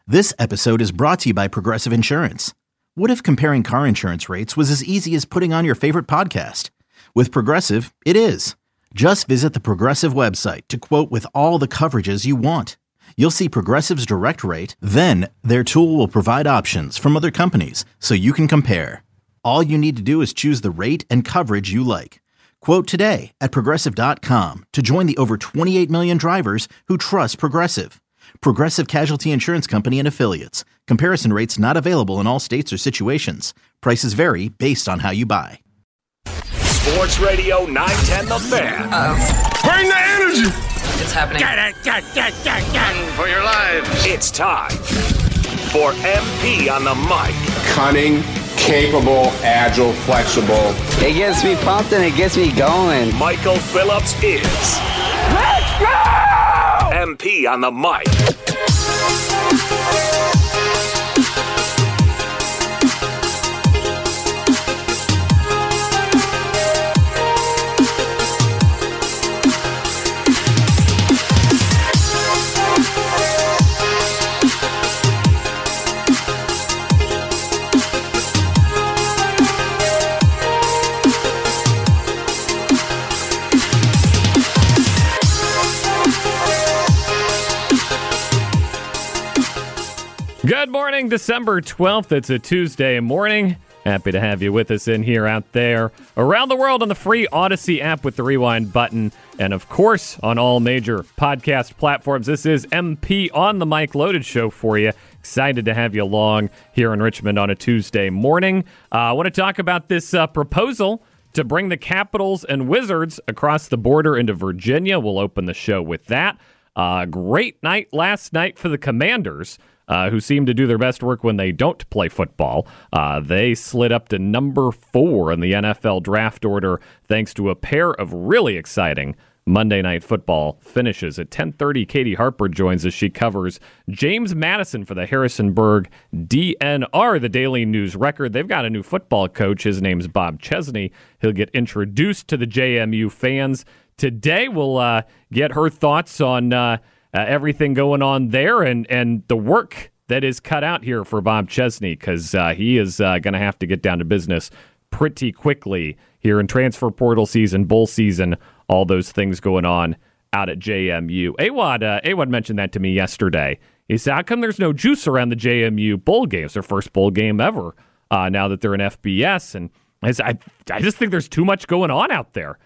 This episode is brought to you by Progressive Insurance. What if comparing car insurance rates was as easy as putting on your favorite podcast? With Progressive, it is. Just visit the Progressive website to quote with all the coverages you want. You'll see Progressive's direct rate, then their tool will provide options from other companies so you can compare. All you need to do is choose the rate and coverage you like. Quote today at Progressive.com to join the over 28 million drivers who trust Progressive. Progressive Casualty Insurance Company and Affiliates. Comparison rates not available in all states or situations. Prices vary based on how you buy. Sports Radio 910 The Fan. Bring the energy. It's happening. Get for your lives. It's time for MP on the mic. Cunning, capable, agile, flexible. It gets me pumped and it gets me going. Michael Phillips is. Let's go! MP on the mic. Good morning, December 12th. It's a Tuesday morning. Happy to have you with us in here, out there, around the world on the free Odyssey app with the rewind button, and of course on all major podcast platforms. This is MP on the Mic Loaded Show for you. Excited to have you along here in Richmond on a Tuesday morning. I want to talk about this proposal to bring the Capitals and Wizards across the border into Virginia. We'll open the show with that. Great night last night for the Commanders, who seem to do their best work when they don't play football. They slid up to number 4 in the NFL draft order thanks to a pair of really exciting Monday Night Football finishes. At 10:30, Katie Harper joins us. She covers James Madison for the Harrisonburg DNR, the Daily News Record. They've got a new football coach. His name's Bob Chesney. He'll get introduced to the JMU fans. Today, we'll get her thoughts on everything going on there and the work that is cut out here for Bob Chesney, because he is going to have to get down to business pretty quickly here in transfer portal season, bowl season, all those things going on out at JMU. Awad mentioned that to me yesterday. He said, how come there's no juice around the JMU bowl games, their first bowl game ever, now that they're in FBS? And I just think there's too much going on out there.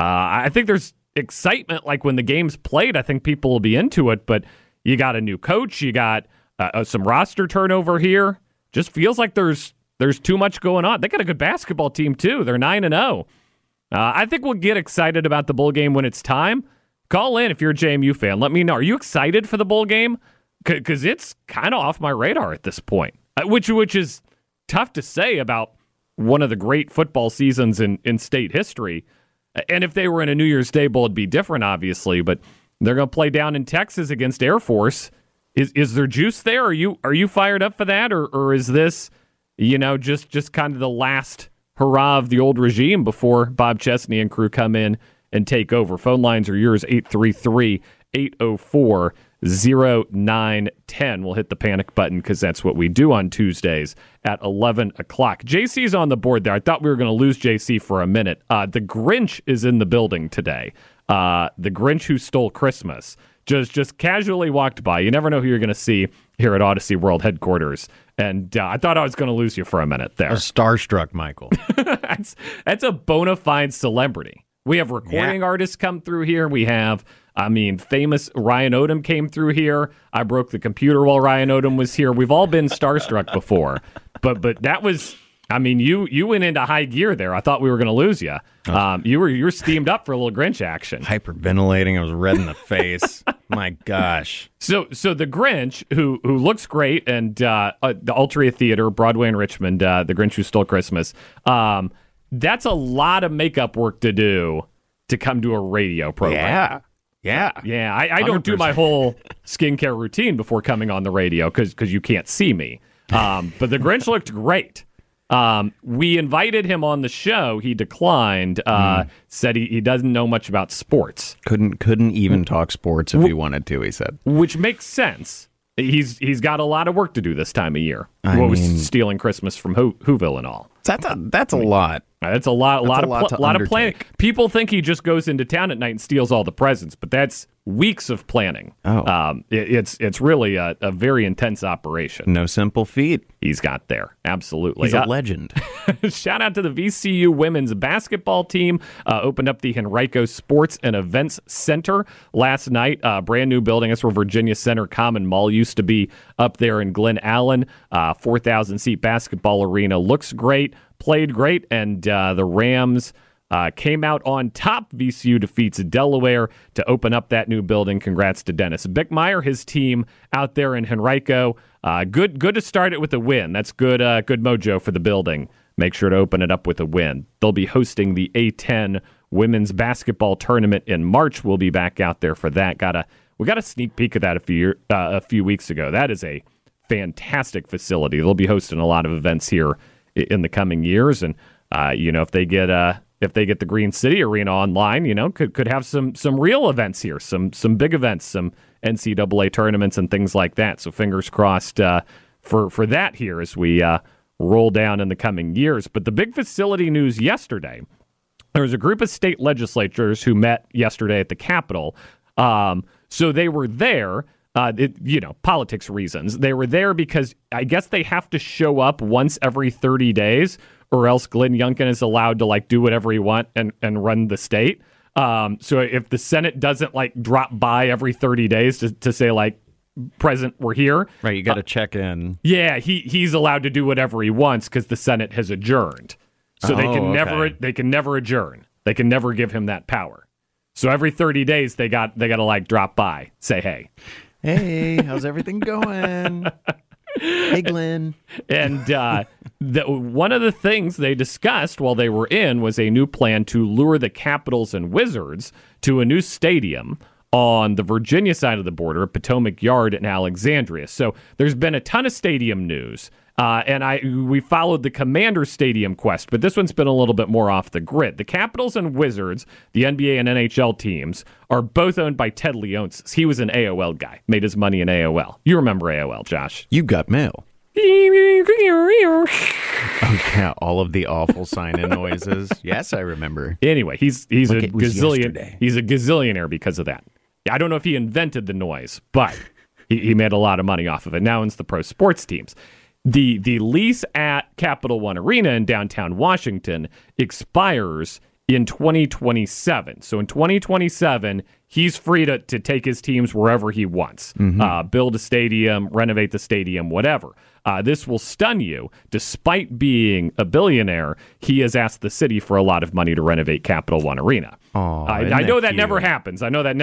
I think there's excitement, like when the game's played. I think people will be into it, but you got a new coach, you got some roster turnover here. Just feels like there's too much going on. They got a good basketball team too. They're 9-0. I think we'll get excited about the bowl game when it's time. Call in if you're a JMU fan. Let me know. Are you excited for the bowl game? Because it's kind of off my radar at this point, which is tough to say about one of the great football seasons in state history. And if they were in a New Year's Day bowl, it'd be different, obviously. But they're going to play down in Texas against Air Force. Is there juice there? Are you fired up for that, or is this, just kind of the last hurrah of the old regime before Bob Chesney and crew come in and take over? Phone lines are yours, 833-804-0910. We'll hit the panic button because that's what we do on Tuesdays at 11 o'clock. JC's on the board there. I thought we were going to lose JC for a minute. The Grinch is in the building today. The Grinch Who Stole Christmas. Just casually walked by. You never know who you're going to see here at Odyssey World headquarters. And I thought I was going to lose you for a minute there. I was starstruck, Michael. That's a bona fide celebrity. We have recording artists come through here. We have, famous Ryan Odom came through here. I broke the computer while Ryan Odom was here. We've all been starstruck before. But that was, you went into high gear there. I thought we were going to lose you. You were steamed up for a little Grinch action. Hyperventilating. I was red in the face. My gosh. So the Grinch, who looks great, and the Altria Theater, Broadway in Richmond, The Grinch Who Stole Christmas, that's a lot of makeup work to do to come to a radio program. Yeah. I don't do my whole skincare routine before coming on the radio because you can't see me. But the Grinch looked great. We invited him on the show. He declined. Said he doesn't know much about sports. Couldn't even talk sports if he wanted to, he said. Which makes sense. He's got a lot of work to do this time of year. Was stealing Christmas from Whoville and all. That's a lot. That's a lot of planning. undertake. People think he just goes into town at night and steals all the presents, but that's weeks of planning. It's really a very intense operation. No simple feat. He's got there. Absolutely. He's a legend. Shout out to the VCU women's basketball team. Opened up the Henrico Sports and Events Center last night. Brand new building. That's where Virginia Center Common Mall used to be up there in Glen Allen. 4,000-seat basketball arena. Looks great. Played great. And the Rams came out on top. VCU defeats Delaware to open up that new building. Congrats to Dennis Bickmeyer, his team out there in Henrico. Good to start it with a win. That's good mojo for the building. Make sure to open it up with a win. They'll be hosting the A10 women's basketball tournament in March. We'll be back out there for that. We got a sneak peek of that a few weeks ago. That is a fantastic facility. They'll be hosting a lot of events here in the coming years, and if they get the Green City Arena online, could have some real events here, some big events, some NCAA tournaments and things like that. So fingers crossed for that here as we roll down in the coming years. But the big facility news yesterday, there was a group of state legislatures who met yesterday at the Capitol. So they were there. Politics reasons. They were there because I guess they have to show up once every 30 days or else Glenn Youngkin is allowed to do whatever he wants and run the state. So if the Senate doesn't drop by every 30 days to say President, we're here. Right, you got to check in. Yeah, he's allowed to do whatever he wants because the Senate has adjourned. So they can never adjourn. They can never give him that power. So every 30 days they got to drop by, say hey. Hey, how's everything going? Hey, Glenn. And one of the things they discussed while they were in was a new plan to lure the Capitals and Wizards to a new stadium on the Virginia side of the border, Potomac Yard in Alexandria. So there's been a ton of stadium news. And we followed the Commander Stadium quest, but this one's been a little bit more off the grid. The Capitals and Wizards, the NBA and NHL teams, are both owned by Ted Leonsis. He was an AOL guy, made his money in AOL. You remember AOL, Josh? You got mail. Yeah, all of the awful sign-in noises. Yes, I remember. Anyway, he's a gazillion. He's a gazillionaire because of that. I don't know if he invented the noise, but he made a lot of money off of it. Now owns the pro sports teams. The lease at Capital One Arena in downtown Washington expires in 2027. So in 2027, he's free to take his teams wherever he wants. Build a stadium, renovate the stadium, whatever. This will stun you. Despite being a billionaire, he has asked the city for a lot of money to renovate Capital One Arena. I know that never happens.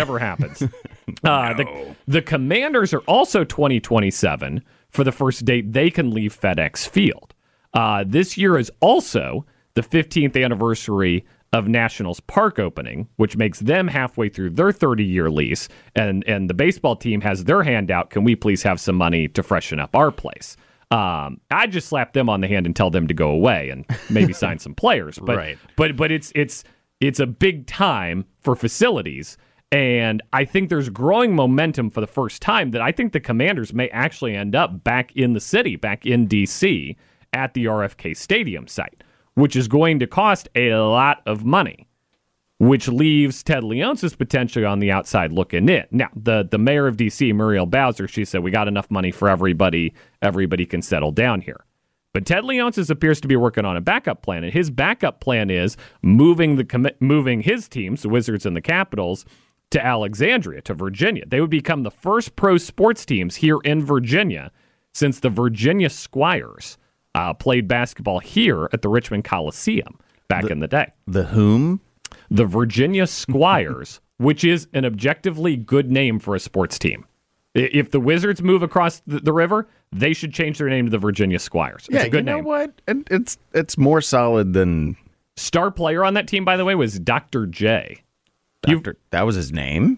The Commanders are also 2027 for the first date they can leave FedEx Field. This year is also the 15th anniversary of Nationals Park opening, which makes them halfway through their 30-year lease, and the baseball team has their hand out, can we please have some money to freshen up our place? I'd just slap them on the hand and tell them to go away and maybe sign some players. But, right. but it's a big time for facilities. And I think there's growing momentum for the first time that I think the Commanders may actually end up back in the city, back in D.C., at the RFK Stadium site, which is going to cost a lot of money, which leaves Ted Leonsis potentially on the outside looking in. Now, the mayor of D.C., Muriel Bowser, she said, we got enough money for everybody. Everybody can settle down here. But Ted Leonsis appears to be working on a backup plan, and his backup plan is moving his teams, the Wizards and the Capitals, to Alexandria, to Virginia. They would become the first pro sports teams here in Virginia since the Virginia Squires played basketball here at the Richmond Coliseum back in the day. The whom? The Virginia Squires, which is an objectively good name for a sports team. If the Wizards move across the river, they should change their name to the Virginia Squires. It's a good name. You know what? And it's more solid than... Star player on that team, by the way, was Dr. J. That was his name?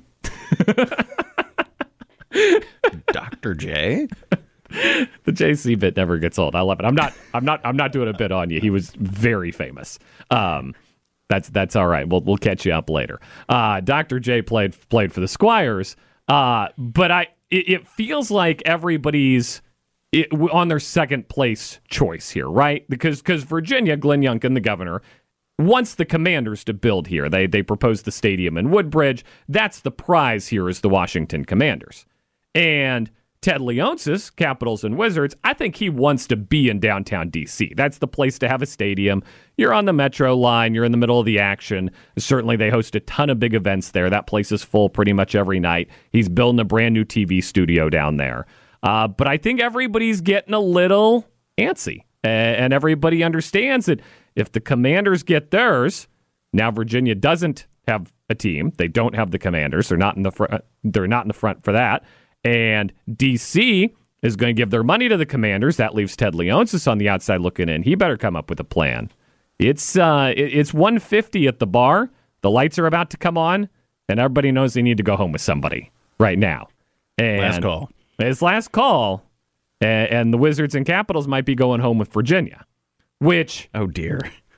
Dr. J? The JC bit never gets old. I love it. I'm not doing a bit on you. He was very famous. That's all right. We'll catch you up later. Dr. J played for the Squires. But it feels like everybody's on their second place choice here, right? Because Virginia, Glenn Youngkin, the governor, wants the Commanders to build here. They proposed the stadium in Woodbridge. That's the prize here is the Washington Commanders. And Ted Leonsis, Capitals and Wizards, I think he wants to be in downtown D.C. That's the place to have a stadium. You're on the Metro line. You're in the middle of the action. Certainly, they host a ton of big events there. That place is full pretty much every night. He's building a brand new TV studio down there. But I think everybody's getting a little antsy. And everybody understands that if the Commanders get theirs, now Virginia doesn't have a team. They don't have the Commanders. They're not in the front. They're not in the front for that. And D.C. is going to give their money to the Commanders. That leaves Ted Leonsis on the outside looking in. He better come up with a plan. It's 1:50 at the bar. The lights are about to come on, and everybody knows they need to go home with somebody right now. And last call. It's last call, and the Wizards and Capitals might be going home with Virginia, which... Oh, dear.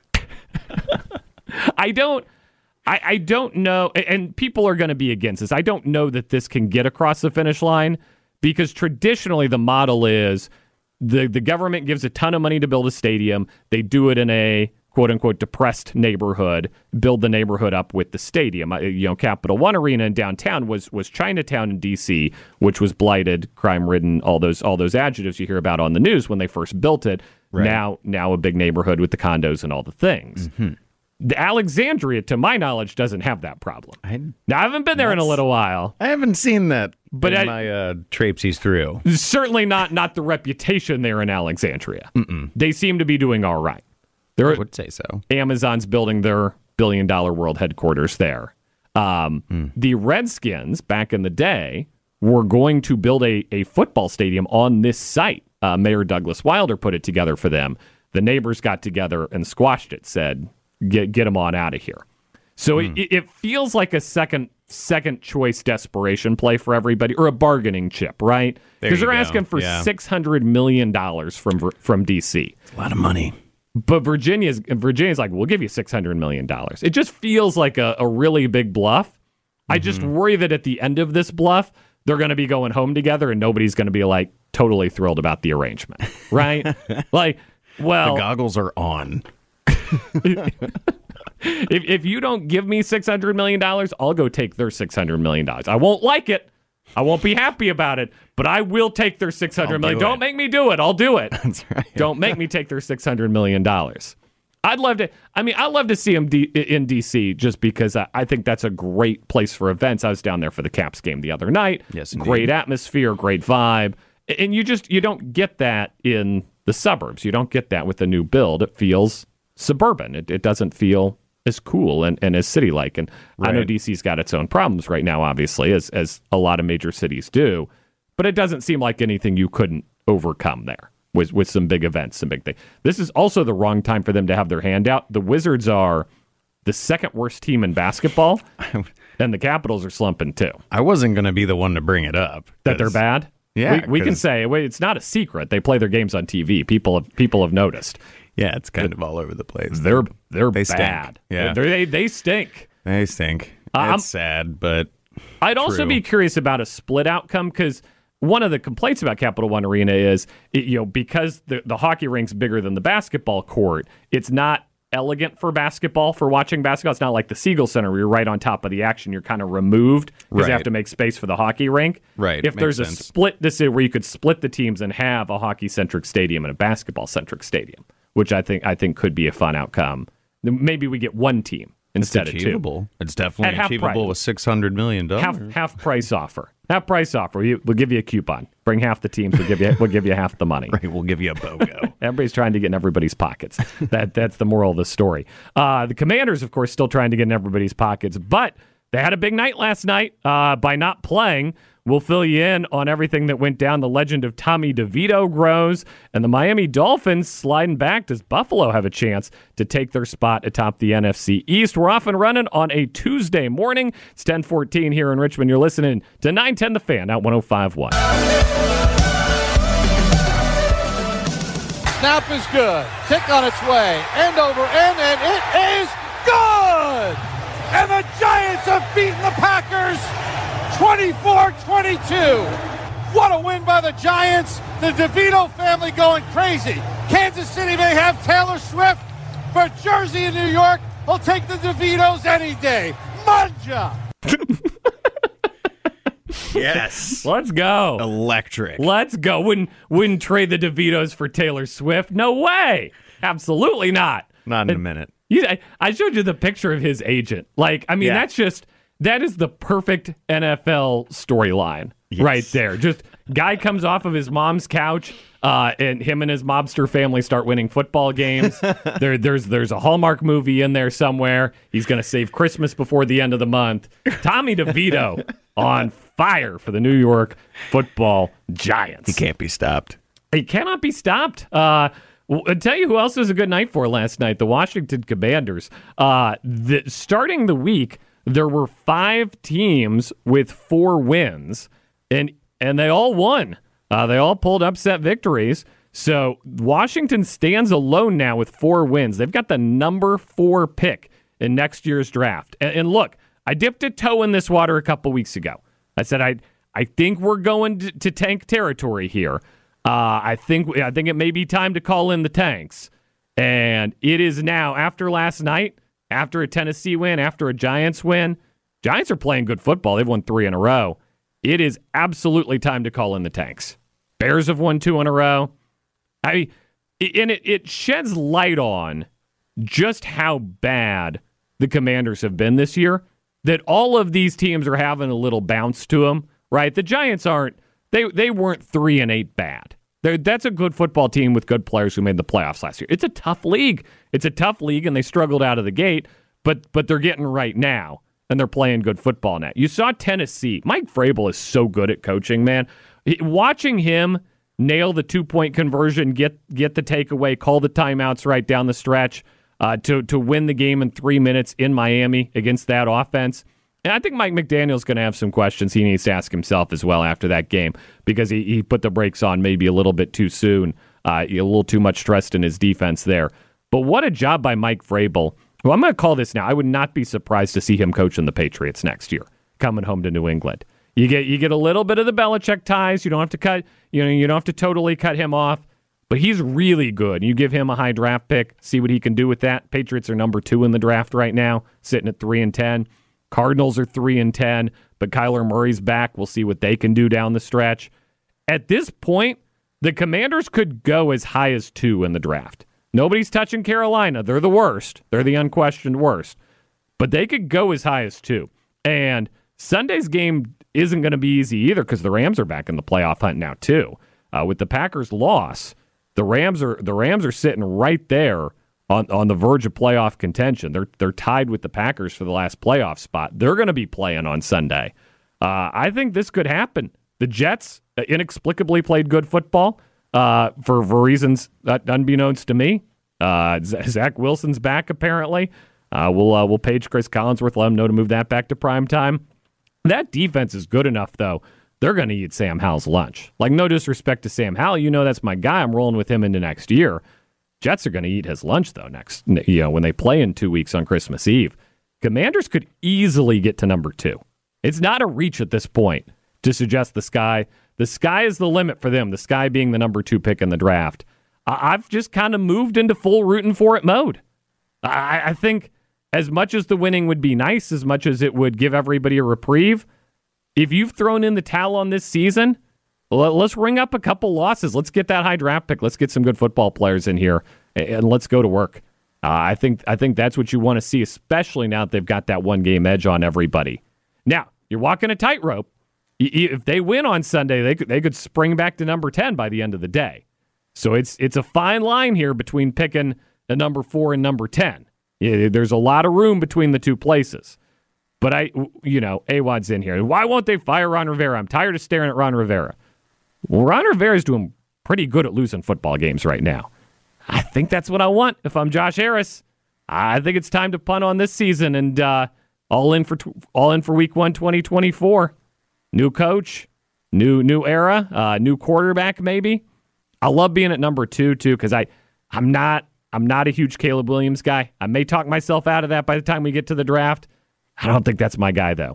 I don't know, and people are going to be against this. I don't know that this can get across the finish line because traditionally the model is the government gives a ton of money to build a stadium. They do it in a quote-unquote depressed neighborhood, build the neighborhood up with the stadium. Capital One Arena in downtown was Chinatown in D.C., which was blighted, crime-ridden, all those adjectives you hear about on the news when they first built it. Right. Now a big neighborhood with the condos and all the things. Mm-hmm. The Alexandria, to my knowledge, doesn't have that problem. I haven't been there in a little while. I haven't seen that in my traipsies through. Certainly not the reputation there in Alexandria. Mm-mm. They seem to be doing all right. I would say so. Amazon's building their billion-dollar world headquarters there. The Redskins, back in the day, were going to build a football stadium on this site. Mayor Douglas Wilder put it together for them. The neighbors got together and squashed it, said... Get them on out of here. So it feels like a second choice desperation play for everybody, or a bargaining chip, right? Because they're asking for $600 million from D.C. It's a lot of money. But Virginia's like, we'll give you $600 million. It just feels like a really big bluff. Mm-hmm. I just worry that at the end of this bluff, they're going to be going home together and nobody's going to be like totally thrilled about the arrangement, right? Like, well, the goggles are on. If you don't give me $600 million, I'll go take their $600 million. I won't like it. I won't be happy about it, but I will take their $600 million. Don't make me do it. I'll do it. That's right. Don't make me take their $600 million. I'd love to see them in D.C. just because I think that's a great place for events. I was down there for the Caps game the other night. Yes, indeed. Great atmosphere, great vibe. And you don't get that in the suburbs. You don't get that with the new build. It feels suburban. It doesn't feel as cool and as city-like. And right. I know D.C.'s got its own problems right now, obviously, as a lot of major cities do. But it doesn't seem like anything you couldn't overcome there with some big events, some big things. This is also the wrong time for them to have their hand out. The Wizards are the second worst team in basketball, and the Capitals are slumping too. I wasn't going to be the one to bring it up. That they're bad? Yeah. We can say, it's not a secret. They play their games on TV. People have noticed. Yeah, it's kind of all over the place. They're they bad. Stink. Yeah, they stink. They stink. It's sad, but I'd also be curious about a split outcome because one of the complaints about Capital One Arena is because the hockey rink's bigger than the basketball court. It's not elegant for basketball, for watching basketball. It's not like the Siegel Center where you're right on top of the action. You're kind of removed because you have to make space for the hockey rink. Right. If there's a split decision where you could split the teams and have a hockey-centric stadium and a basketball-centric stadium, which I think could be a fun outcome. Maybe we get one team instead of two. It's definitely achievable with $600 million. Half price offer. Half price offer. We'll give you a coupon. Bring half the teams. We'll give you half the money. Right. We'll give you a BOGO. Everybody's trying to get in everybody's pockets. That's the moral of the story. The Commanders, of course, still trying to get in everybody's pockets, but they had a big night last night by not playing. We'll fill you in on everything that went down. The legend of Tommy DeVito grows, and the Miami Dolphins sliding back. Does Buffalo have a chance to take their spot atop the NFC East? We're off and running on a Tuesday morning. It's 10:14 here in Richmond. You're listening to 910 The Fan at 105.1. Snap is good. Kick on its way. End over end, and it is good! And the Giants have beaten the Packers 24-22. What a win by the Giants. The DeVito family going crazy. Kansas City may have Taylor Swift, but Jersey and New York will take the DeVitos any day. Manja! Yes. Let's go. Electric. Let's go. Wouldn't trade the DeVitos for Taylor Swift. No way. Absolutely not. Not in a minute. I showed you the picture of his agent. That is the perfect NFL storyline right there. Just guy comes off of his mom's couch, and him and his mobster family start winning football games. There's a Hallmark movie in there somewhere. He's going to save Christmas before the end of the month. Tommy DeVito on fire for the New York Football Giants. He can't be stopped. He cannot be stopped. I'll tell you who else was a good night for last night. The Washington Commanders. Starting the week, there were 5 teams with 4 wins, and they all won. They all pulled upset victories. So Washington stands alone now with 4 wins. They've got the number 4 pick in next year's draft. And look, I dipped a toe in this water a couple weeks ago. I said I think we're going to tank territory here. I think it may be time to call in the tanks. And it is now, after last night, after a Tennessee win, after a Giants win. Giants are playing good football. They've won 3 in a row. It is absolutely time to call in the tanks. Bears have won 2 in a row. It sheds light on just how bad the Commanders have been this year, that all of these teams are having a little bounce to them, right? The Giants aren't, they weren't 3-8 bad. That's a good football team with good players who made the playoffs last year. It's a tough league. And they struggled out of the gate, but they're getting right now, and they're playing good football now. You saw Tennessee. Mike Vrabel is so good at coaching, man. Watching him nail the 2-point conversion, get the takeaway, call the timeouts right down the stretch to win the game in 3 minutes in Miami against that offense. And I think Mike McDaniel's going to have some questions he needs to ask himself as well after that game, because he put the brakes on maybe a little bit too soon, a little too much stress in his defense there. But what a job by Mike Vrabel, who I'm going to call this now. I would not be surprised to see him coaching the Patriots next year, coming home to New England. You get a little bit of the Belichick ties. You don't have to cut, you don't have to totally cut him off, but he's really good. You give him a high draft pick, see what he can do with that. Patriots are number 2 in the draft right now, sitting at 3-10. Cardinals are 3-10, but Kyler Murray's back. We'll see what they can do down the stretch. At this point, the Commanders could go as high as 2 in the draft. Nobody's touching Carolina. They're the worst. They're the unquestioned worst. But they could go as high as 2. And Sunday's game isn't going to be easy either, because the Rams are back in the playoff hunt now too. With the Packers' loss, the Rams are sitting right there on the verge of playoff contention. They're tied with the Packers for the last playoff spot. They're going to be playing on Sunday. I think this could happen. The Jets inexplicably played good football for reasons unbeknownst to me. Zach Wilson's back apparently. We'll page Chris Collinsworth, let him know to move that back to prime time. That defense is good enough though. They're going to eat Sam Howell's lunch. Like, no disrespect to Sam Howell, that's my guy. I'm rolling with him into next year. Jets are going to eat his lunch, though, when they play in 2 weeks on Christmas Eve. Commanders could easily get to number 2. It's not a reach at this point to suggest the sky is the limit for them, the sky being the number 2 pick in the draft. I've just kind of moved into full rooting for it mode. I think as much as the winning would be nice, as much as it would give everybody a reprieve, if you've thrown in the towel on this season, let's ring up a couple losses. Let's get that high draft pick. Let's get some good football players in here, and let's go to work. I think that's what you want to see, especially now that they've got that 1-game edge on everybody. Now, you're walking a tightrope. If they win on Sunday, they could spring back to number 10 by the end of the day. So it's a fine line here between picking the number 4 and number 10. There's a lot of room between the two places. But AWOD's in here. Why won't they fire Ron Rivera? I'm tired of staring at Ron Rivera. Well, Ron Rivera's doing pretty good at losing football games right now. I think that's what I want if I'm Josh Harris. I think it's time to punt on this season and all in for Week 1, 2024. New coach, new era, new quarterback maybe. I love being at number 2 too, because I'm not a huge Caleb Williams guy. I may talk myself out of that by the time we get to the draft. I don't think that's my guy though.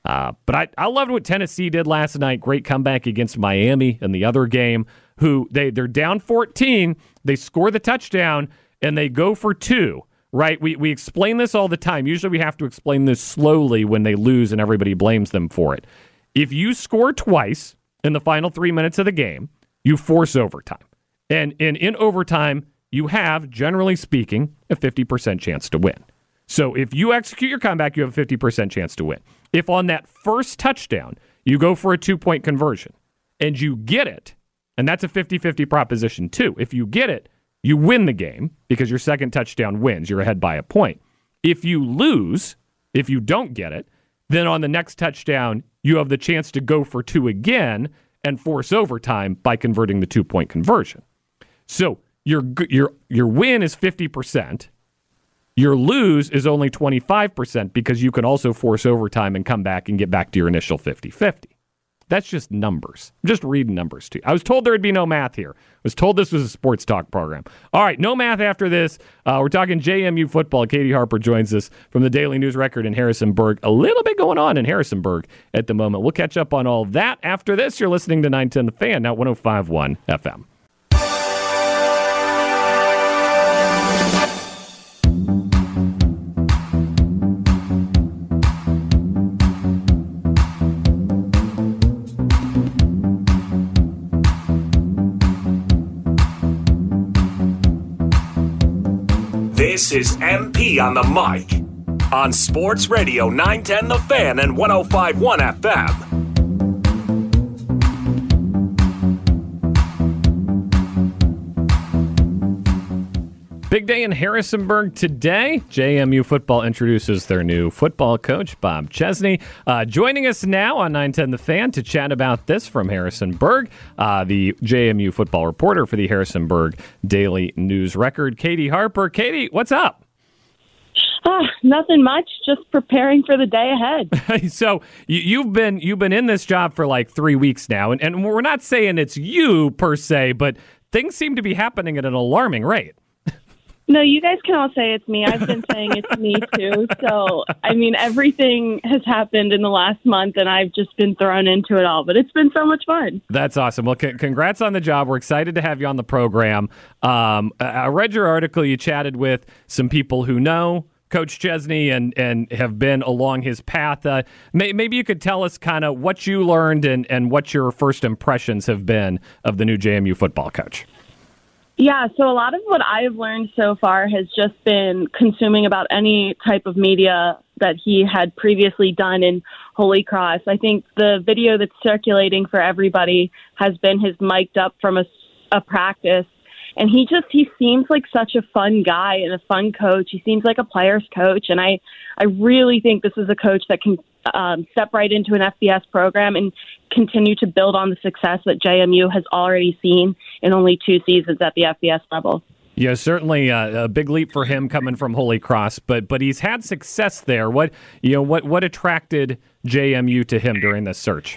But I loved what Tennessee did last night. Great comeback against Miami in the other game, who they're down 14. They score the touchdown, and they go for 2. Right? We explain this all the time. Usually we have to explain this slowly when they lose and everybody blames them for it. If you score twice in the final 3 minutes of the game, you force overtime. And in overtime, you have, generally speaking, a 50% chance to win. So if you execute your comeback, you have a 50% chance to win. If on that first touchdown, you go for a 2-point conversion and you get it, and that's a 50-50 proposition too. If you get it, you win the game because your second touchdown wins. You're ahead by a point. If you lose, if you don't get it, then on the next touchdown, you have the chance to go for 2 again and force overtime by converting the 2-point conversion. So your win is 50%. Your lose is only 25% because you can also force overtime and come back and get back to your initial 50-50. That's just numbers. I'm just reading numbers to you. I was told there would be no math here. I was told this was a sports talk program. All right, no math after this. We're talking JMU football. Katie Harper joins us from the Daily News Record in Harrisonburg. A little bit going on in Harrisonburg at the moment. We'll catch up on all that after this. You're listening to 910 The Fan, now 105.1 FM. This is MP on the mic on Sports Radio 910 The Fan and 105.1 FM. Big day in Harrisonburg today. JMU football introduces their new football coach, Bob Chesney. Joining us now on 910 The Fan to chat about this from Harrisonburg, the JMU football reporter for the Harrisonburg Daily News Record, Katie Harper. Katie, what's up? Nothing much, just preparing for the day ahead. So you've been in this job for like 3 weeks now, and we're not saying it's you per se, but things seem to be happening at an alarming rate. No, you guys can all say it's me. I've been saying it's me too. So, I mean, everything has happened in the last month, and I've just been thrown into it all. But it's been so much fun. That's awesome. Well, congrats on the job. We're excited to have you on the program. I read your article. You chatted with some people who know Coach Chesney and have been along his path. Maybe you could tell us kind of what you learned and what your first impressions have been of the new JMU football coach. Yeah, so a lot of what I've learned so far has just been consuming about any type of media that he had previously done in Holy Cross. I think the video that's circulating for everybody has been his mic'd up from a practice. And he seems like such a fun guy and a fun coach. He seems like a player's coach. And I really think this is a coach that can step right into an FBS program and continue to build on the success that JMU has already seen in only 2 seasons at the FBS level. Yeah, certainly a big leap for him coming from Holy Cross, but he's had success there. What attracted JMU to him during this search?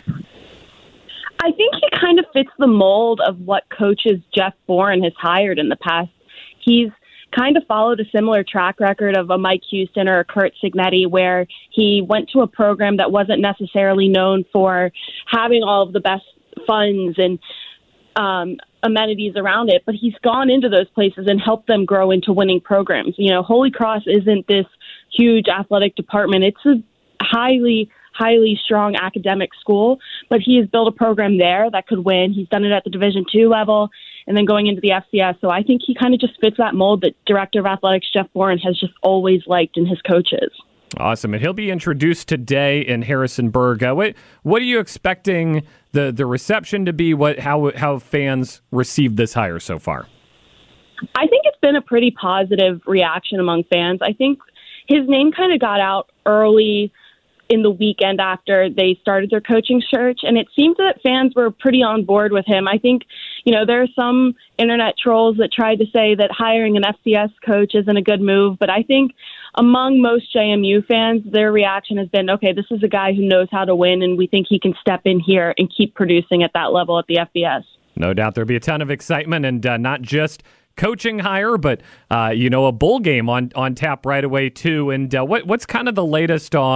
I think he kind of fits the mold of what coaches Jeff Bourne has hired in the past. He's kind of followed a similar track record of a Mike Houston or a Kurt Signetti, where he went to a program that wasn't necessarily known for having all of the best funds and amenities around it, but he's gone into those places and helped them grow into winning programs. You know, Holy Cross isn't this huge athletic department. It's a highly strong academic school, but he has built a program there that could win. He's done it at the Division II level and then going into the FCS. So I think he kind of just fits that mold that Director of Athletics Jeff Bourne has just always liked in his coaches. Awesome. And he'll be introduced today in Harrisonburg. What are you expecting the reception to be? How fans received this hire so far? I think it's been a pretty positive reaction among fans. I think his name kind of got out early in the weekend after they started their coaching search, and it seems that fans were pretty on board with him. I think, there are some internet trolls that tried to say that hiring an FCS coach isn't a good move, but I think among most JMU fans, their reaction has been, okay, this is a guy who knows how to win, and we think he can step in here and keep producing at that level at the FBS. No doubt there'll be a ton of excitement, and not just coaching hire, but a bowl game on tap right away too. And what's kind of the latest on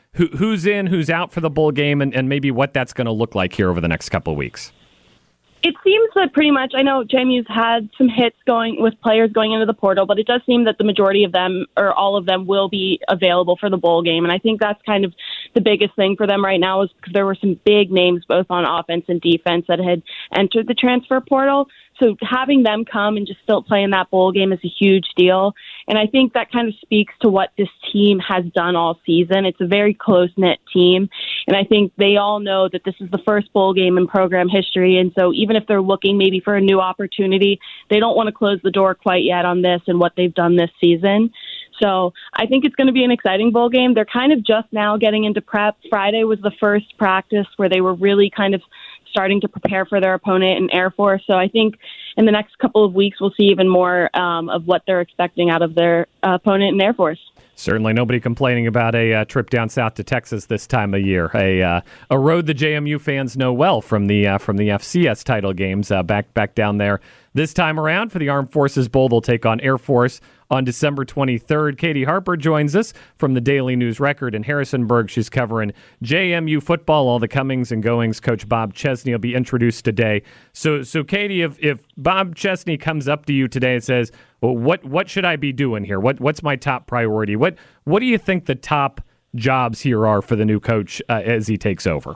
who's in, who's out for the bowl game, and maybe what that's going to look like here over the next couple of weeks? It seems that pretty much, I know JMU's had some hits going with players going into the portal, but it does seem that the majority of them or all of them will be available for the bowl game. And I think that's kind of the biggest thing for them right now is because there were some big names both on offense and defense that had entered the transfer portal. So having them come and just still play in that bowl game is a huge deal. And I think that kind of speaks to what this team has done all season. It's a very close-knit team. And I think they all know that this is the first bowl game in program history. And so even if they're looking maybe for a new opportunity, they don't want to close the door quite yet on this and what they've done this season. So I think it's going to be an exciting bowl game. They're kind of just now getting into prep. Friday was the first practice where they were really kind of starting to prepare for their opponent in Air Force. So I think in the next couple of weeks, we'll see even more of what they're expecting out of their opponent in Air Force. Certainly nobody complaining about a trip down south to Texas this time of year. A road the JMU fans know well from the FCS title games back down there. This time around for the Armed Forces Bowl, they'll take on Air Force on December 23rd. Katie Harper joins us from the Daily News Record in Harrisonburg. She's covering JMU football, all the comings and goings. Coach Bob Chesney will be introduced today. So Katie, if Bob Chesney comes up to you today and says, well, what should I be doing here? What's my top priority? What do you think the top jobs here are for the new coach as he takes over?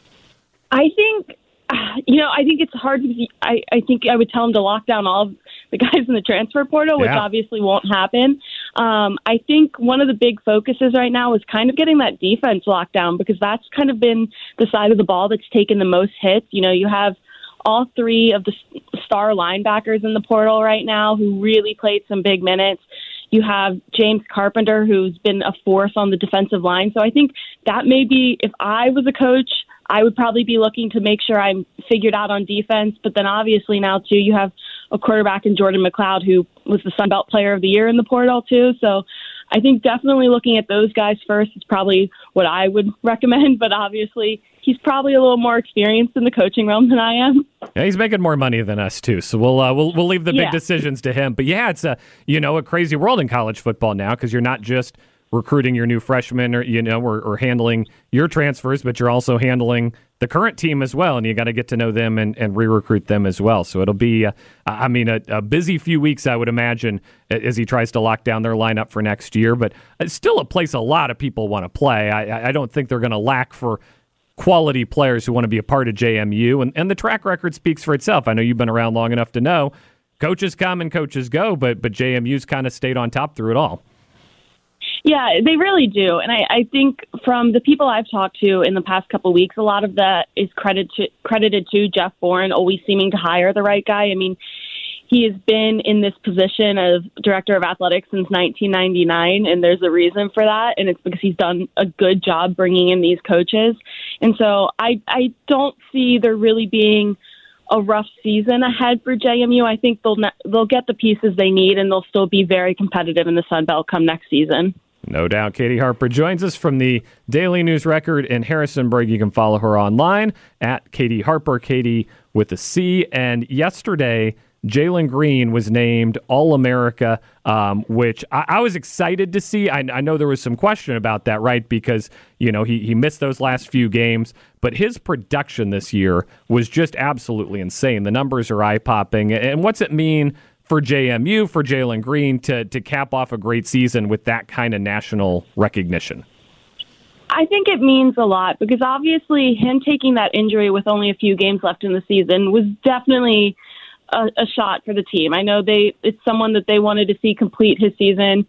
I think it's hard because I think I would tell him to lock down all of the guys in the transfer portal, which obviously won't happen. I think one of the big focuses right now is kind of getting that defense locked down because that's kind of been the side of the ball that's taken the most hits. You know, you have all three of the star linebackers in the portal right now who really played some big minutes. You have James Carpenter, who's been a force on the defensive line. So I think that maybe if I was a coach, I would probably be looking to make sure I'm figured out on defense. But then obviously now, too, you have a quarterback in Jordan McLeod, who was the Sun Belt Player of the Year in the portal, too. So I think definitely looking at those guys first is probably what I would recommend. But obviously, he's probably a little more experienced in the coaching realm than I am. Yeah, he's making more money than us, too. So we'll leave the big decisions to him. But, yeah, it's a crazy world in college football now because you're not just recruiting your new freshmen or handling your transfers, but you're also handling the current team as well, and you got to get to know them and re-recruit them as well. So it'll be, a busy few weeks, I would imagine, as he tries to lock down their lineup for next year. But it's still a place a lot of people want to play. I don't think they're going to lack for quality players who want to be a part of JMU, and the track record speaks for itself. I know you've been around long enough to know coaches come and coaches go, but JMU's kind of stayed on top through it all. Yeah, they really do. And I think from the people I've talked to in the past couple of weeks, a lot of that is credited to Jeff Bourne always seeming to hire the right guy. I mean, he has been in this position of director of athletics since 1999, and there's a reason for that, and it's because he's done a good job bringing in these coaches. And so I don't see there really being a rough season ahead for JMU. I think they'll get the pieces they need, and they'll still be very competitive in the Sun Belt come next season. No doubt. Katie Harper joins us from the Daily News Record in Harrisonburg. You can follow her online at Katie Harper, Katie with a C. And yesterday, Jalen Green was named All-America, which I was excited to see. I know there was some question about that, right? Because, he missed those last few games. But his production this year was just absolutely insane. The numbers are eye-popping. And what's it mean for JMU, for Jalen Green, to cap off a great season with that kind of national recognition? I think it means a lot because obviously him taking that injury with only a few games left in the season was definitely a shot for the team. I know it's someone that they wanted to see complete his season.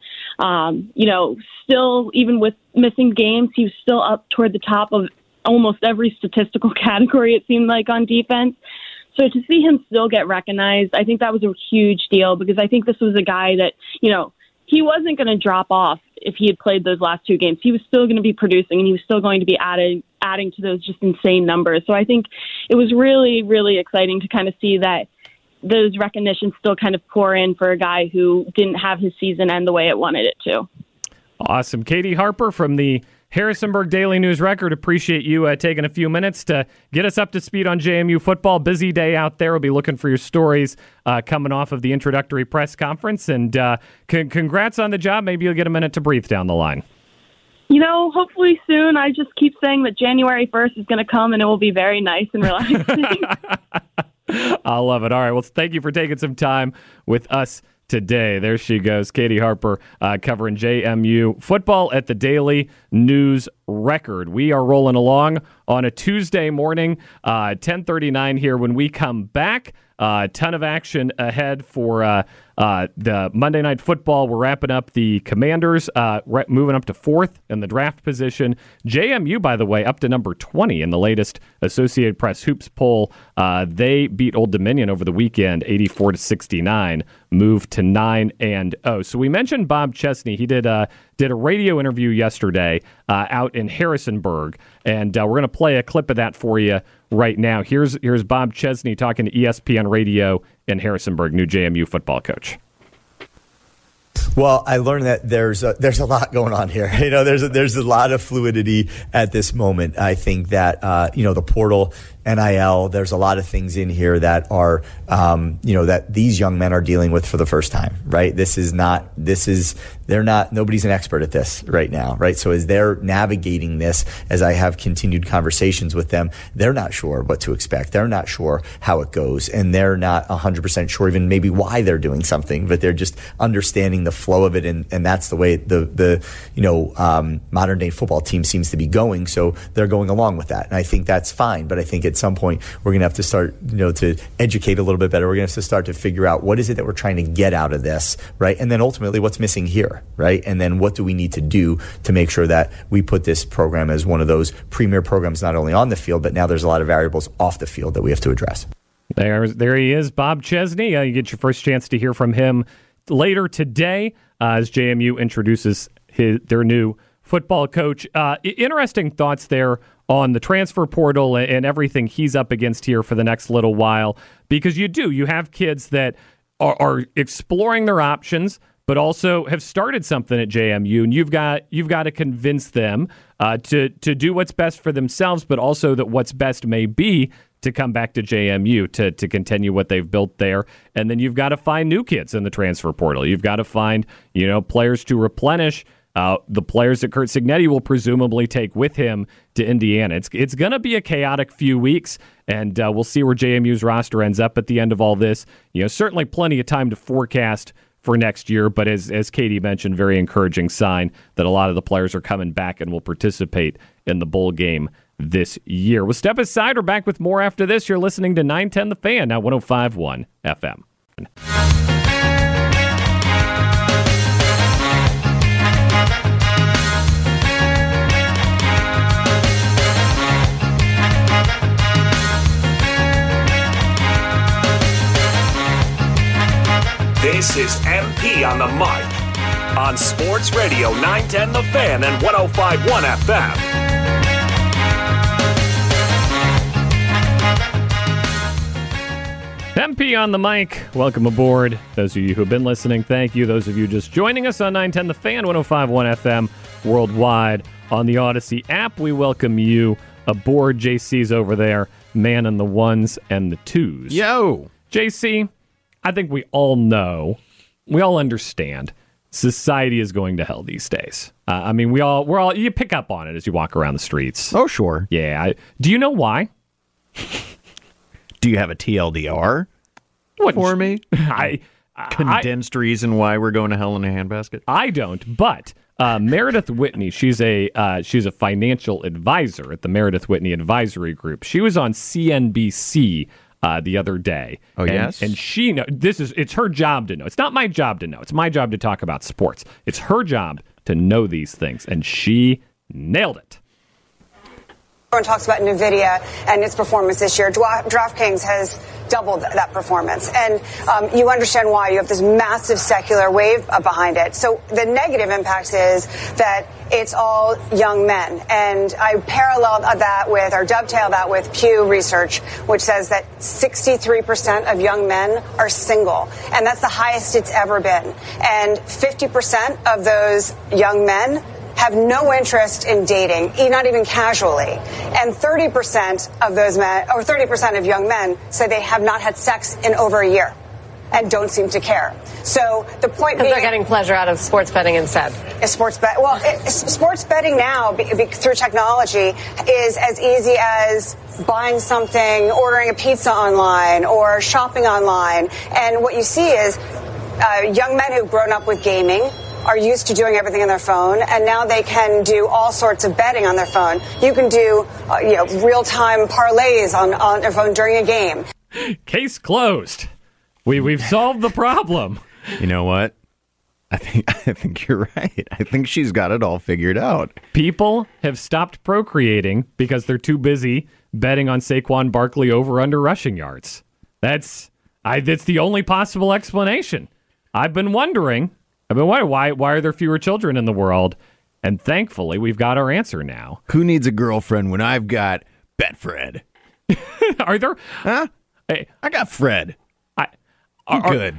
Still, even with missing games, he was still up toward the top of almost every statistical category, it seemed like, on defense. So to see him still get recognized, I think that was a huge deal because I think this was a guy that, he wasn't going to drop off if he had played those last two games. He was still going to be producing, and he was still going to be adding to those just insane numbers. So I think it was really, really exciting to kind of see that those recognitions still kind of pour in for a guy who didn't have his season end the way it wanted it to. Awesome. Katie Harper from the Harrisonburg Daily News Record. Appreciate you taking a few minutes to get us up to speed on JMU football. Busy day out there. We'll be looking for your stories coming off of the introductory press conference. And congrats on the job. Maybe you'll get a minute to breathe down the line. Hopefully soon. I just keep saying that January 1st is going to come and it will be very nice and relaxing. I love it. All right. Well, thank you for taking some time with us today. There she goes, Katie Harper, covering JMU football at the Daily News Record. We are rolling along on a Tuesday morning, 10:39 here. When we come back, a ton of action ahead for the Monday Night Football. We're wrapping up the Commanders, moving up to 4th in the draft position. JMU, by the way, up to number 20 in the latest Associated Press Hoops poll. They beat Old Dominion over the weekend, 84-69, moved to 9-0. So we mentioned Bob Chesney. He did a radio interview yesterday out in Harrisonburg, and we're going to play a clip of that for you right now. Here's Bob Chesney talking to ESPN Radio in Harrisonburg, new JMU football coach. Well, I learned that there's a lot going on here. There's a lot of fluidity at this moment. I think that the portal, NIL, there's a lot of things in here that are that these young men are dealing with for the first time, right? Nobody's an expert at this right now, right? So as they're navigating this, as I have continued conversations with them, they're not sure what to expect. They're not sure how it goes, and they're not 100% sure even maybe why they're doing something, but they're just understanding the flow of it, and that's the way the modern day football team seems to be going. So they're going along with that, and I think that's fine. But I think at some point we're going to have to start, to educate a little bit better. We're going to have to start to figure out what is it that we're trying to get out of this, right? And then ultimately what's missing here, right? And then what do we need to do to make sure that we put this program as one of those premier programs, not only on the field, but now there's a lot of variables off the field that we have to address. There he is, Bob Chesney. You get your first chance to hear from him later today as JMU introduces their new football coach. Interesting thoughts there on the transfer portal and everything he's up against here for the next little while, because you have kids that are exploring their options, but also have started something at JMU, and you've got to convince them to do what's best for themselves, but also that what's best may be to come back to JMU to continue what they've built there. And then you've got to find new kids in the transfer portal. You've got to find players to replenish the players that Curt Cignetti will presumably take with him to Indiana. It's going to be a chaotic few weeks, and we'll see where JMU's roster ends up at the end of all this. Certainly plenty of time to forecast for next year, but as Katie mentioned, very encouraging sign that a lot of the players are coming back and will participate in the bowl game this year. We'll step aside. We're back with more after this. You're listening to 910 The Fan, now 105.1 FM. This is MP on the mic on Sports Radio 910 The Fan and 105.1 FM. MP on the mic. Welcome aboard. Those of you who have been listening, thank you. Those of you just joining us on 910 The Fan, 105.1 FM, worldwide on the Odyssey app, we welcome you aboard. JC's over there, man in the ones and the twos. Yo! JC, I think we all know, we all understand, society is going to hell these days. We're all, you pick up on it as you walk around the streets. Oh, sure. Yeah. Do you know why? Do you have a TLDR for me? Condensed reason why we're going to hell in a handbasket? I don't, but Meredith Whitney, she's a financial advisor at the Meredith Whitney Advisory Group. She was on CNBC the other day. Oh, yes? And she it's her job to know. It's not my job to know. It's my job to talk about sports. It's her job to know these things, and she nailed it. Everyone talks about NVIDIA and its performance this year. DraftKings has doubled that performance. And you understand why. You have this massive secular wave behind it. So the negative impact is that it's all young men. And I parallel that with, or dovetail that with Pew Research, which says that 63% of young men are single. And that's the highest it's ever been. And 50% of those young men have no interest in dating, not even casually. And 30% of those men, or 30% of young men, say they have not had sex in over a year. and don't seem to care. So the point being, they're getting pleasure out of sports betting instead. Sports betting now through technology is as easy as buying something, ordering a pizza online, or shopping online. And what you see is young men who've grown up with gaming are used to doing everything on their phone, and now they can do all sorts of betting on their phone. You can do real-time parlays on their phone during a game. Case closed. We've solved the problem. You know what? I think you're right. I think she's got it all figured out. People have stopped procreating because they're too busy betting on Saquon Barkley over/under rushing yards. That's the only possible explanation. I've been wondering why are there fewer children in the world? And thankfully, we've got our answer now. Who needs a girlfriend when I've got Betfred? Are there? Huh? Hey, I got Fred. Good.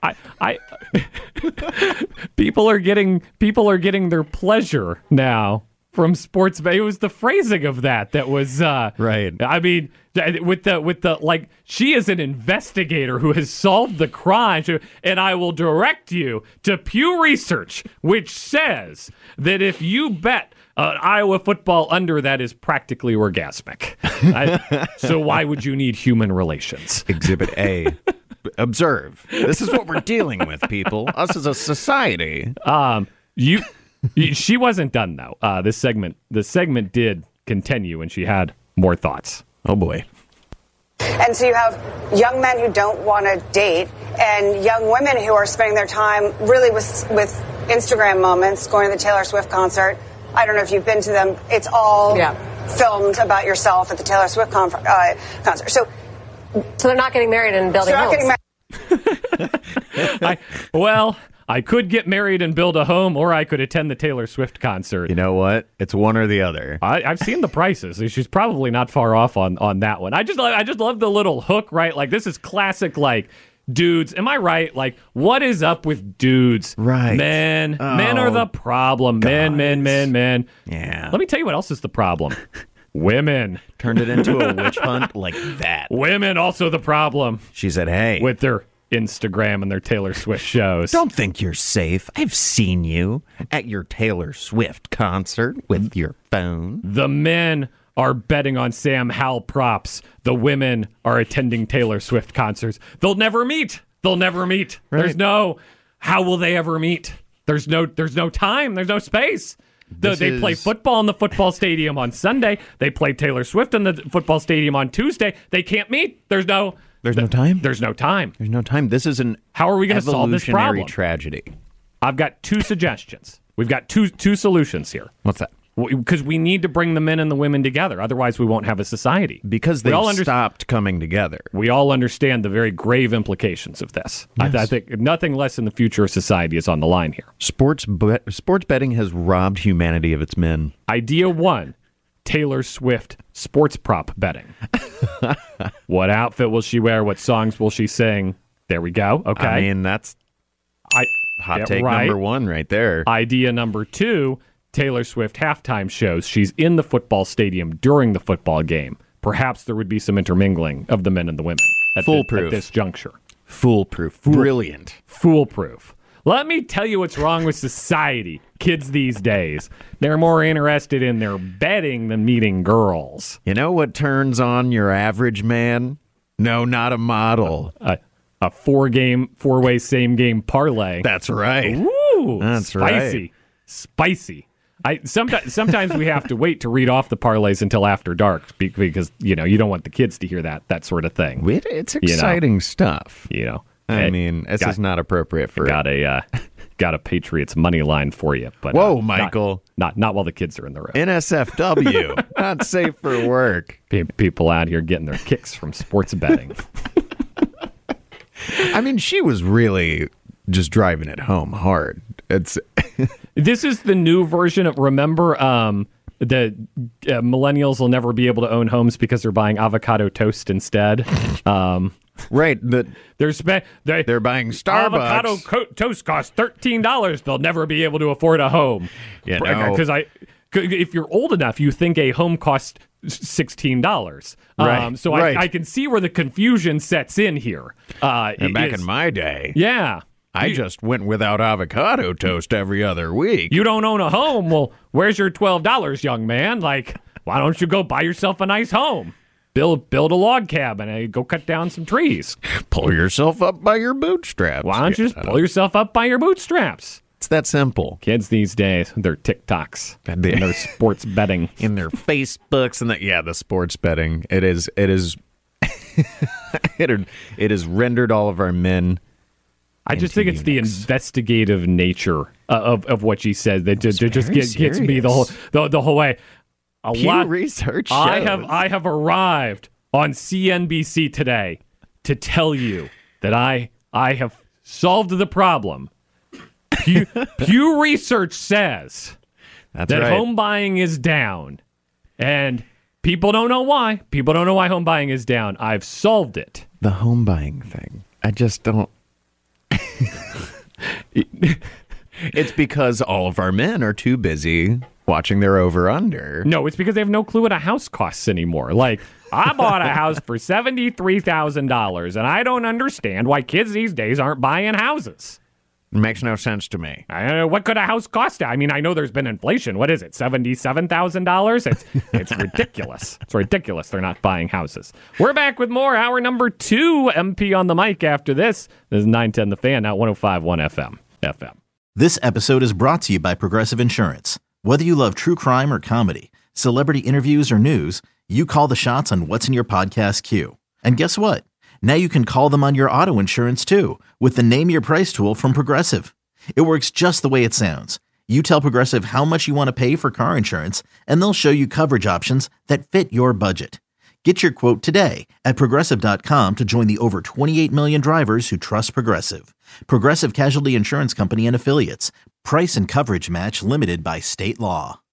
People are getting their pleasure now from sports. It was the phrasing of that was right. I mean, with the like, she is an investigator who has solved the crime, and I will direct you to Pew Research, which says that if you bet Iowa football under, that is practically orgasmic. So why would you need human relations? Exhibit A. Observe. This is what we're dealing with, people. Us as a society. She wasn't done though. The segment did continue, and she had more thoughts. Oh boy. And so you have young men who don't want to date, and young women who are spending their time really with Instagram moments, going to the Taylor Swift concert. I don't know if you've been to them. It's all filmed about yourself at the Taylor Swift concert. So they're not getting married and building homes. I could get married and build a home, or I could attend the Taylor Swift concert. You know what? It's one or the other. I've seen the prices. She's probably not far off on that one. I just love the little hook, right? Like, this is classic, like, dudes. Am I right? Like, what is up with dudes? Right. Men are the problem. Guys. Men. Yeah. Let me tell you what else is the problem. Women. Turned it into a witch hunt like that. Women also the problem. She said, hey. With their Instagram and their Taylor Swift shows. Don't think you're safe. I've seen you at your Taylor Swift concert with your phone. The men are betting on Sam Howell props. The women are attending Taylor Swift concerts. They'll never meet. Right. How will they ever meet? There's no time. There's no space. They play football in the football stadium on Sunday. They play Taylor Swift in the football stadium on Tuesday. They can't meet. There's no time. There's no time. This is an How are we going to solve this problem? Tragedy. I've got two suggestions. We've got two solutions here. What's that? Because we need to bring the men and the women together. Otherwise, we won't have a society. Because they've stopped coming together. We all understand the very grave implications of this. Yes. I think nothing less in the future of society is on the line here. Sports betting has robbed humanity of its men. Idea 1, Taylor Swift sports prop betting. What outfit will she wear? What songs will she sing? There we go. Okay. I mean, that's hot take right. number 1 right there. Idea number 2, Taylor Swift halftime shows. She's in the football stadium during the football game. Perhaps there would be some intermingling of the men and the women at this juncture. Foolproof. Brilliant. Foolproof. Let me tell you what's wrong with society. Kids these days, they're more interested in their betting than meeting girls. You know what turns on your average man? No, not a model. A four-way same-game parlay. That's right. Ooh, that's spicy. Spicy. Sometimes we have to wait to read off the parlays until after dark because you don't want the kids to hear that sort of thing. It's exciting stuff. I mean, this is not appropriate for. Got a Patriots money line for you, but whoa, Michael! Not while the kids are in the room. NSFW, not safe for work. People out here getting their kicks from sports betting. I mean, she was really just driving it home hard. This is the new version of, remember, the millennials will never be able to own homes because they're buying avocado toast instead. Right. They're buying Starbucks. Avocado toast costs $13. They'll never be able to afford a home. Because if you're old enough, you think a home costs $16. Right, So right. I can see where the confusion sets in here. And back in my day, yeah, I just went without avocado toast every other week. You don't own a home. Well, where's your $12, young man? Like, why don't you go buy yourself a nice home? Build a log cabin and go cut down some trees. Pull yourself up by your bootstraps. Why don't you just pull yourself up by your bootstraps? It's that simple. Kids these days, their TikToks and their sports betting. In their Facebooks and the sports betting. It is it has rendered all of our men. I just think it's the investigative nature of what she says that just gets me the whole way. Pew Research shows. I have arrived on CNBC today to tell you that I have solved the problem. Pew Research says that home buying is down, and people don't know why. People don't know why home buying is down. I've solved it. The home buying thing. I just don't. It's because all of our men are too busy watching their over-under. No, it's because they have no clue what a house costs anymore. Like, I bought a house for $73,000, and I don't understand why kids these days aren't buying houses. It makes no sense to me. What could a house cost? I mean, I know there's been inflation. What is it, $77,000? It's ridiculous. It's ridiculous they're not buying houses. We're back with more. Hour number 2, MP on the mic after this. This is 910 The Fan, now 105.1 FM. This episode is brought to you by Progressive Insurance. Whether you love true crime or comedy, celebrity interviews or news, you call the shots on what's in your podcast queue. And guess what? Now you can call them on your auto insurance too with the Name Your Price tool from Progressive. It works just the way it sounds. You tell Progressive how much you want to pay for car insurance, and they'll show you coverage options that fit your budget. Get your quote today at Progressive.com to join the over 28 million drivers who trust Progressive. Progressive Casualty Insurance Company and Affiliates. Price and coverage match limited by state law.